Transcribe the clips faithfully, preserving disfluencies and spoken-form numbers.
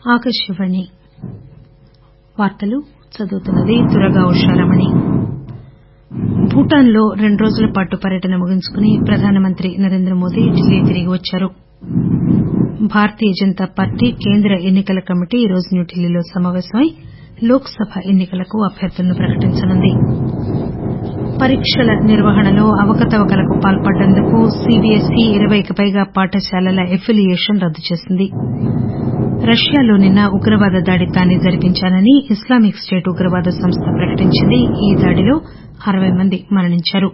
ఆకాశవాణి వార్తలు చదువుతున్నది దుర్గా ఉషారమణి. భూటాన్లో రెండు రోజుల పాటు పర్యటన ముగించుకుని ప్రధానమంత్రి నరేంద్రమోదీ ఢిల్లీ తిరిగి వచ్చారు. భారతీయ జనతా పార్టీ కేంద్ర ఎన్ని కల కమిటీ ఈరోజు న్యూఢిల్లీలో సమాపేశమై లోక్ సభ ఎన్ని కలకు అభ్యర్థులను ప్రకటించనుంది. పరీక్షల నిర్వహణలో అవకతవకలకు పాల్పడ్డందుకు సీబీఎస్ఈ ఇరవైకి పైగా పాఠశాలల ఎఫిలియేషన్ రద్దు చేసింది. రష్యాలో నిన్న ఉగ్రవాద దాడి తానే జరిపించానని ఇస్లామిక్ స్టేట్ ఉగ్రవాద సంస్థ ప్రకటించింది. ఈ దాడిలో అరవై మంది మరణించారు.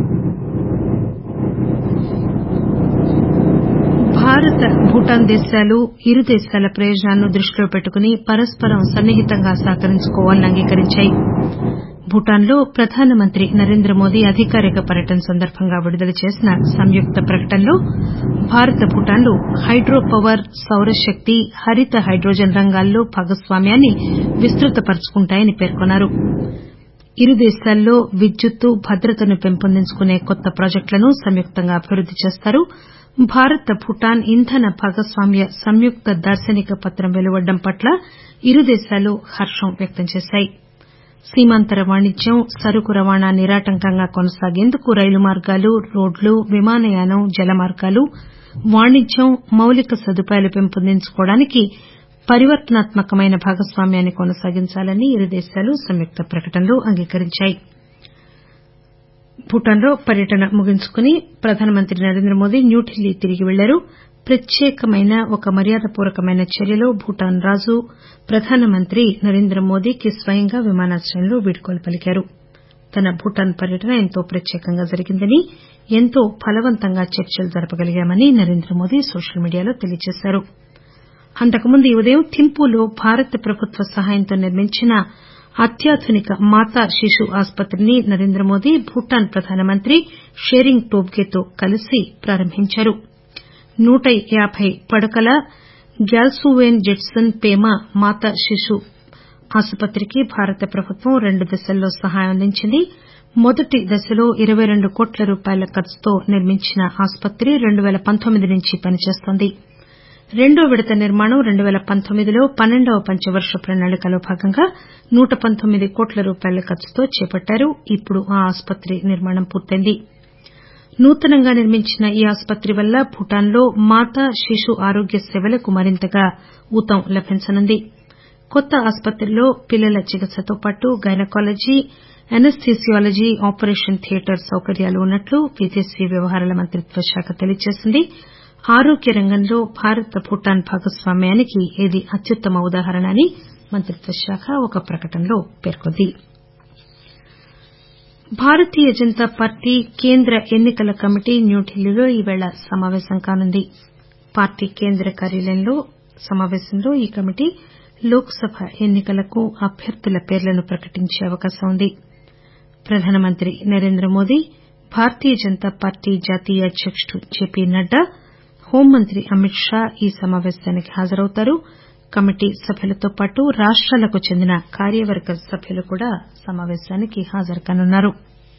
భారత్ భూటాన్ దేశాలు ఇరు దేశాల ప్రయోజనాలను దృష్టిలో పెట్టుకుని పరస్పరం సన్నిహితంగా సహకరించుకోవాలని అంగీకరించాయి. భూటాన్లో ప్రధానమంత్రి నరేంద్రమోదీ అధికారిక పర్యటన సందర్భంగా విడుదల చేసిన సంయుక్త ప్రకటనలో భారత్ భూటాన్లు హైడ్రో పవర్, సౌరశక్తి, హరిత హైడ్రోజన్ రంగాల్లో భాగస్వామ్యాన్ని విస్తృతపర్చుకుంటాయని పేర్కొన్నారు. ఇరు దేశాల్లో విద్యుత్తు భద్రతను పెంపొందించుకునే కొత్త ప్రాజెక్టులను సంయుక్తంగా అభివృద్ది చేస్తారు. భారత్ భూటాన్ ఇంధన భాగస్వామ్య సంయుక్త దార్శనిక పత్రం వెలువడడం పట్ల ఇరు దేశాలు హర్షం వ్యక్తం చేశాయి. సీమాంతర వాణిజ్యం, సరుకు రవాణా నిరాటంకంగా కొనసాగేందుకు రైలు మార్గాలు, రోడ్లు, విమానయానం, జల మార్గాలు, వాణిజ్యం, మౌలిక సదుపాయాలు పెంపొందించుకోవడానికి పరివర్తనాత్మకమైన భాగస్వామ్యాన్ని కొనసాగించాలని ఇరు దేశాలు సంయుక్త ప్రకటనలో అంగీకరించాయి. భూటాన్లో పర్యటన ముగించుకుని ప్రధానమంత్రి నరేంద్రమోదీ న్యూఢిల్లీ తిరిగి వెళ్లారు. ప్రత్యేకమైన ఒక మర్యాదపూర్వకమైన చర్యలో భూటాన్ రాజు ప్రధానమంత్రి నరేంద్రమోదీకి స్వయంగా విమానాశ్రయంలో వీడ్కోలు పలికారు. తన భూటాన్ పర్యటన ఎంతో ప్రత్యేకంగా జరిగిందని, ఎంతో ఫలవంతంగా చర్చలు జరపగలిగామని నరేంద్రమోదీ సోషల్ మీడియాలో తెలియజేశారు. అంతకుముందు ఈ ఉదయం థింపూలో భారత ప్రభుత్వ సహాయంతో నిర్మించిన అత్యాధునిక మాతా శిశు ఆసుపత్రిని నరేంద్రమోదీ భూటాన్ ప్రధానమంత్రి షెరింగ్ టోబ్గేతో కలిసి ప్రారంభించారు. నూట యాబై పడకల గ్యాల్సూవేన్ జెట్సన్ పేమా మాతా శిశు ఆసుపత్రికి భారత ప్రభుత్వం రెండు దశల్లో సహాయం అందించింది. మొదటి దశలో ఇరవై రెండు కోట్ల రూపాయల ఖర్చుతో నిర్మించిన ఆసుపత్రి రెండు పేల పంతొమ్మిది నుంచి పనిచేస్తోంది. రెండో విడత నిర్మాణం రెండు పేల పంతొమ్మిదిలో పన్నెండవ పంచవర్ష ప్రణాళికలో భాగంగా నూట పంతొమ్మిది కోట్ల రూపాయల ఖర్చుతో చేపట్టారు. ఇప్పుడు ఆ ఆసుపత్రి నిర్మాణం పూర్తయింది. నూతనంగా నిర్మించిన ఈ ఆసుపత్రి వల్ల భూటాన్లో మాతా శిశు ఆరోగ్య సేవలకు మరింతగా ఊతం లభించనుంది. కొత్త ఆసుపత్రిలో పిల్లల చికిత్సతో పాటు గైనకాలజీ, అనస్థీసియాలజీ, ఆపరేషన్ థియేటర్ సౌకర్యాలు ఉన్నట్లు విదేశీ వ్యవహారాల మంత్రిత్వ శాఖ తెలియజేసింది. ఆరోగ్య రంగంలో భారత్ భూటాన్ భాగస్వామ్యానికి ఇది అత్యుత్తమ ఉదాహరణ అని మంత్రిత్వ శాఖ ఒక ప్రకటనలో పేర్కొంది. భారతీయ జనతా పార్టీ కేంద్ర ఎన్ని కల కమిటీ న్యూఢిల్లీలో ఈవేళ సమాపేశం కానుంది. పార్టీ కేంద్ర కార్యాలయంలో సమాపేశంలో ఈ కమిటీ లోక్ సభ ఎన్ని కలకు అభ్యర్థుల పేర్లను ప్రకటించే అవకాశం ఉంది. ప్రధానమంత్రి నరేంద్రమోదీ, భారతీయ జనతా పార్టీ జాతీయ అధ్యకుడు జేపీ నడ్డా, హోంమంత్రి అమిత్ షా ఈ సమాపేశానికి హాజరవుతారు. కమిటీ సభ్యులతో పాటు రాష్టాలకు చెందిన కార్యవర్గ సభ్యులు కూడా సమాపేశానికి హాజరుకానున్నారు.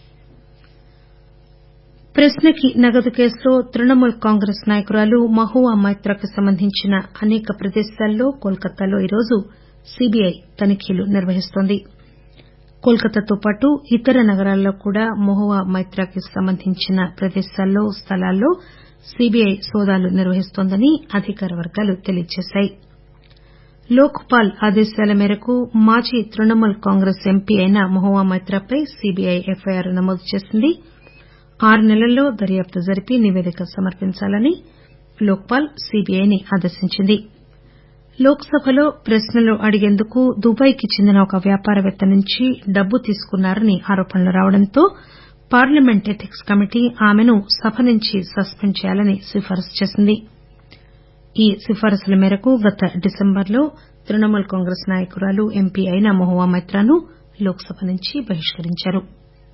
ప్రశ్నకి నగదు కేసులో తృణమూల్ కాంగ్రెస్ నాయకురాలు మహువా మైత్రాకు సంబంధించిన అనేక ప్రదేశాల్లో కోల్కతాలో ఈరోజు సీబీఐ తనిఖీలు నిర్వహిస్తోంది. కోల్కతాతో పాటు ఇతర నగరాల్లో కూడా మహువా మైత్రాకి సంబంధించిన ప్రదేశాల్లో, స్థలాల్లో సీబీఐ సోదాలు నిర్వహిస్తోందని అధికార వర్గాలు తెలియజేశాయి. లోక్ పాల్ ఆదేశాల మేరకు మాజీ తృణమూల్ కాంగ్రెస్ ఎంపీ అయిన మహువా మైత్రాపై సీబీఐ ఎఫ్ఐఆర్ నమోదు చేసింది. ఆరు నెలల్లో దర్యాప్తు జరిపి నివేదిక సమర్పించాలని లోక్ పాల్ సీబీఐని ఆదేశించింది. లోక్ సభలో ప్రశ్నలు అడిగేందుకు దుబాయ్కి చెందిన ఒక వ్యాపారవేత్త నుంచి డబ్బు తీసుకున్నారని ఆరోపణలు రావడంతో పార్లమెంట్ ఎథిక్స్ కమిటీ ఆమెను సభ నుంచి సస్పెండ్ చేయాలని సిఫారసు చేసింది. ఈ సిఫారసుల మేరకు గత డిసెంబర్లో తృణమూల్ కాంగ్రెస్ నాయకురాలు, ఎంపీ అయిన మహువా మైత్రాను లోక్ సభ నుంచి బహిష్కరించారు.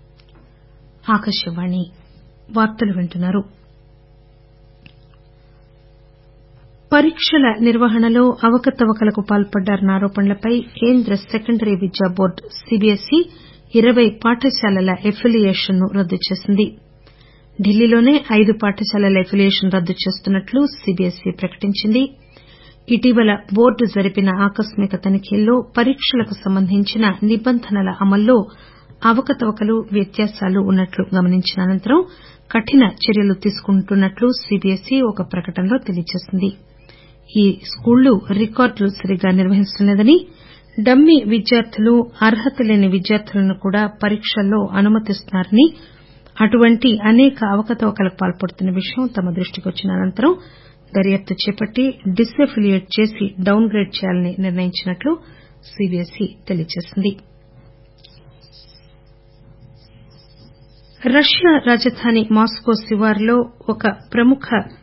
పరీక్షల నిర్వహణలో అవకతవకలకు పాల్పడ్డారన్న ఆరోపణలపై కేంద్ర సెకండరీ విద్యా బోర్డు సీబీఎస్ఈ ఇరవై పాఠశాలల ఎఫిలియేషన్ ను రద్దు చేసింది. ఢిల్లీలోనే ఐదు పాఠశాలల ఎఫిలియేషన్ రద్దు చేస్తున్నట్లు సీబీఎస్ఈ ప్రకటించింది. ఇటీవల బోర్డు జరిపిన ఆకస్మిక తనిఖీల్లో పరీక్షలకు సంబంధించిన నిబంధనల అమల్లో అవకతవకలు వ్యత్యాసాలు ఉన్నట్లు గమనించిన అనంతరం కఠిన చర్యలు తీసుకుంటున్నట్లు సీబీఎస్ఈ ఒక ప్రకటనలో తెలియజేసింది. ఈ స్కూళ్లు రికార్డులు సరిగ్గా నిర్వహించడం లేదని, డమ్మీ విద్యార్థులు అర్హత లేని విద్యార్థులను కూడా పరీక్షల్లో అనుమతిస్తున్నారని, అటువంటి అనేక అవకతవకలకు పాల్పడుతున్న విషయం తమ దృష్టికి వచ్చిన అనంతరం దర్యాప్తు చేపట్టి డిసెఫిలియేట్ చేసి డౌన్ గ్రేడ్ చేయాలని నిర్ణయించినట్లు సీబీఎస్ఈ తెలియజేసింది. రష్యా రాజధాని మాస్కో శివారులో ఒక ప్రముఖ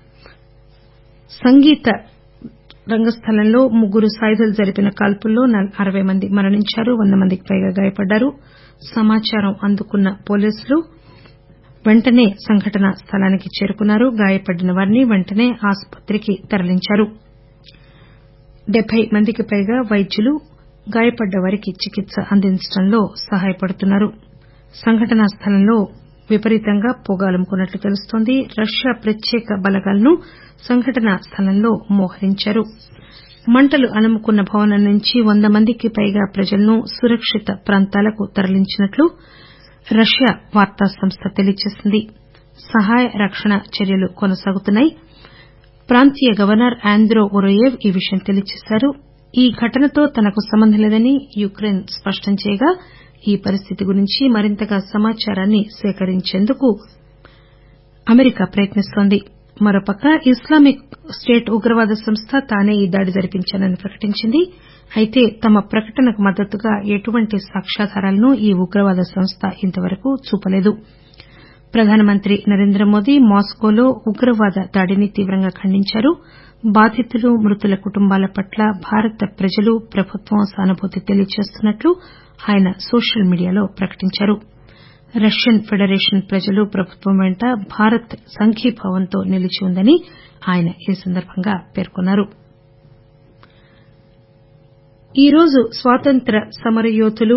సంగీత రంగస్థలంలో ముగ్గురు సాయుధులు జరిపిన కాల్పుల్లో అరవై మంది మరణించారు, వంద మందికి పైగా గాయపడ్డారు. సమాచారం అందుకున్న పోలీసులు వెంటనే సంఘటనా స్థలానికి చేరుకున్నారు. గాయపడిన వారిని వెంటనే ఆసుపత్రికి తరలించారు. డెబ్బై మందికి పైగా వైద్యులు గాయపడ్డ వారికి చికిత్స అందించడంలో సహాయపడుతున్నారు. సంఘటనా స్థలంలో విపరీతంగా పొగ అలుముకున్నట్లు తెలుస్తోంది. రష్యా ప్రత్యేక బలగాలను సంఘటనా స్థలంలో మోహరించారు. మంటలు అలుముకున్న భవనం నుంచి వంద మందికి పైగా ప్రజలను సురక్షిత ప్రాంతాలకు తరలించినట్లు రష్యా వార్తా సంస్థ తెలియజేసింది. సహాయ రక్షణ చర్యలు కొనసాగుతున్నాయి. ప్రాంతీయ గవర్నర్ ఆంద్రో ఒరోయేవ్ ఈ విషయం తెలియజేశారు. ఈ ఘటనతో తనకు సంబంధం లేదని యుక్రెయిన్ స్పష్టం చేయగా ఈ పరిస్థితి గురించి మరింతగా సమాచారాన్ని సేకరించేందుకు అమెరికా ప్రయత్నిస్తోంది. మరోపక్క ఇస్లామిక్ స్టేట్ ఉగ్రవాద సంస్థ తానే ఈ దాడి జరిపించానని ప్రకటించింది. అయితే తమ ప్రకటనకు మద్దతుగా ఎటువంటి సాక్ష్యాధారాలను ఈ ఉగ్రవాద సంస్థ ఇంతవరకు చూపలేదు. ప్రధానమంత్రి నరేంద్ర మోదీ మాస్కోలో ఉగ్రవాద దాడిని తీవ్రంగా ఖండించారు. బాధితులు మృతుల కుటుంబాల పట్ల భారత ప్రజలు ప్రభుత్వం సానుభూతి తెలియజేస్తున్నట్లు ఆయన సోషల్ మీడియాలో ప్రకటించారు. రష్యన్ ఫెడరేషన్ ప్రజలు ప్రభుత్వం వెంట భారత్ సంఘీభావంతో నిలిచి ఉందని ఆయన ఈ సందర్భంగా పేర్కొన్నారు. ఈరోజు స్వాతంత్ర్య సమరయోధులు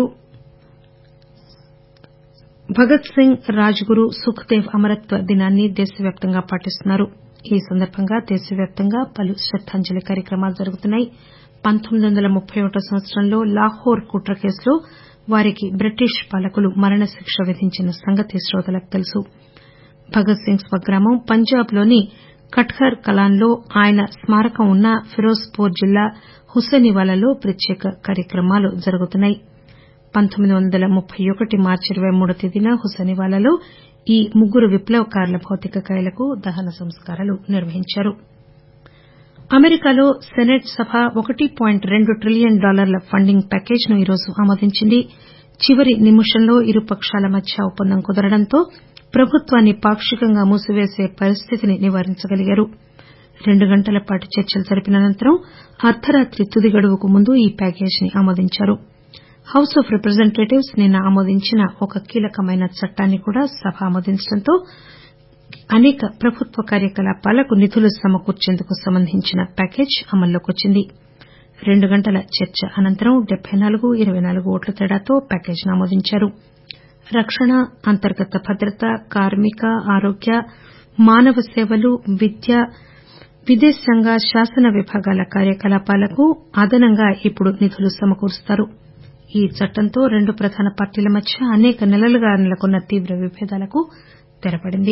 భగత్ సింగ్, రాజ్ గురు, సుఖ్ దేవ్ అమరత్వ దినాన్ని దేశవ్యాప్తంగా పాటిస్తున్నారు. ఈ సందర్భంగా దేశవ్యాప్తంగా పలు శ్రద్దాంజలి కార్యక్రమాలు జరుగుతున్నాయి. పంతొమ్మిది వందల ముప్పై ఒకటో సంవత్సరంలో లాహోర్ కుట్ర కేసులో వారికి బ్రిటిష్ పాలకులు మరణశిక్ష విధించిన సంగతి శ్రోతలకు తెలుసు. భగత్ సింగ్ స్వగ్రామం పంజాబ్ లోని కఠర్ కలాన్లో ఆయన స్మారకం ఉన్న ఫిరోజ్పూర్ జిల్లా హుసేనివాలాలో ప్రత్యేక కార్యక్రమాలు జరుగుతున్నాయి. పంతొమ్మిది వందల ముప్పై ఒకటి మార్చి ఇరవై మూడో తేదీన హుసేనివాలాలో ఈ ముగ్గురు విప్లవకారుల భౌతికకాయాలకు దహన సంస్కారాలు నిర్వహించారు. అమెరికాలో సెనెట్ సభ ఒకటి పాయింట్ రెండు ట్రిలియన్ డాలర్ల ఫండింగ్ ప్యాకేజీను ఈరోజు ఆమోదించింది. చివరి నిమిషంలో ఇరుపక్షాల మధ్య ఒప్పందం కుదరడంతో ప్రభుత్వాన్ని పాక్షికంగా మూసివేసే పరిస్థితిని నివారించగలిగారు. రెండు గంటల పాటు చర్చలు జరిపిన అనంతరం అర్దరాత్రి తుది గడువుకు ముందు ఈ ప్యాకేజీని ఆమోదించారు. హౌస్ ఆఫ్ రిప్రజెంటేటివ్స్ నిన్న ఆమోదించిన ఒక కీలకమైన చట్టాన్ని కూడా సభ ఆమోదించడంతో అనేక ప్రభుత్వ కార్యకలాపాలకు నిధులు సమకూర్చేందుకు సంబంధించిన ప్యాకేజీ అమల్లోకి వచ్చింది. రెండు గంటల చర్చ అనంతరం డెబ్బై నాలుగు ఇరవై నాలుగు ఓట్ల తేడాతో ప్యాకేజీని ఆమోదించారు. రక్షణ, అంతర్గత భద్రత, కార్మిక, ఆరోగ్య, మానవ సేవలు, విద్య, విదేశాంగ, శాసన విభాగాల కార్యకలాపాలకు అదనంగా ఇప్పుడు నిధులు సమకూరుస్తారు. ఈ చట్టంతో రెండు ప్రధాన పార్టీల మధ్య అనేక నెలలుగా నెలకొన్న తీవ్ర విభేదాలకు తెరపడింది.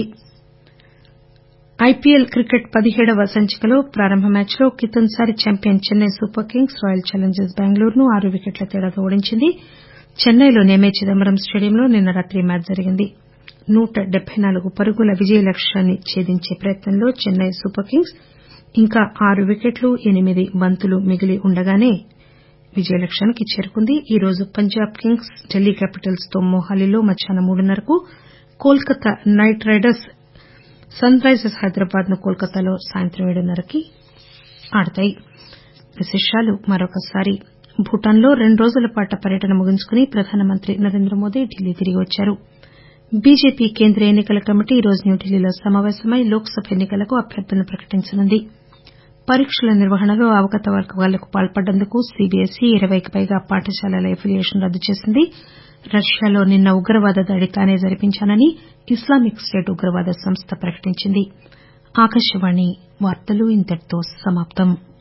ఐపీఎల్ క్రికెట్ పదిహేడవ సంచికలో ప్రారంభ మ్యాచ్లో కితన్సారి champion Chennai super kings royal challengers బెంగళూరును ఆరు వికెట్ల తేడాతో ఓడించింది. చెన్నైలోని ఎంఏ చిదంబరం స్టేడియంలో నిన్న రాత్రి మ్యాచ్ జరిగింది. నూట డెబ్బై నాలుగు పరుగుల విజయ లక్ష్యాన్ని ఛేదించే ప్రయత్నంలో చెన్నై సూపర్ కింగ్స్ ఇంకా ఆరు వికెట్లు, ఎనిమిది బంతులు మిగిలి ఉండగానే విజయ లక్ష్యానికి చేరుకుంది. ఈ రోజు పంజాబ్ కింగ్స్ ఢిల్లీ క్యాపిటల్స్ తో మొహాలీలో మధ్యాహ్నం మూడున్నరకు, Kolkata knight riders sunrisers Hyderabad ను కోల్కతాలో సాయంత్రం ఏడున్నరకి ఆడతాయి. విశేషాలు మరొకసారి భూటాన్లో రెండు రోజుల పాటు పర్యటన ముగించుకుని ప్రధానమంత్రి నరేంద్ర మోదీ ఢిల్లీ తిరిగి వచ్చారు. బీజేపీ కేంద్ర ఎన్నికల కమిటీ ఈరోజు న్యూఢిల్లీలో సమావేశమై లోక్ సభ ఎన్నికలకు అభ్యర్థులను ప్రకటించనుంది. పరీక్షల నిర్వహణలో అవకతవకలకు పాల్పడ్డందుకు సీబీఎస్ఈ ఇరవైకి పైగా పాఠశాలల ఎఫిలియేషన్ రద్దు చేసింది. రష్యాలో నిన్న ఉగ్రవాద దాడి తానే జరిపించానని ఇస్లామిక్ స్టేట్ ఉగ్రవాద సంస్థ ప్రకటించింది. ఆకాశవాణి వార్తలు ఇంతటితో సమాప్తం.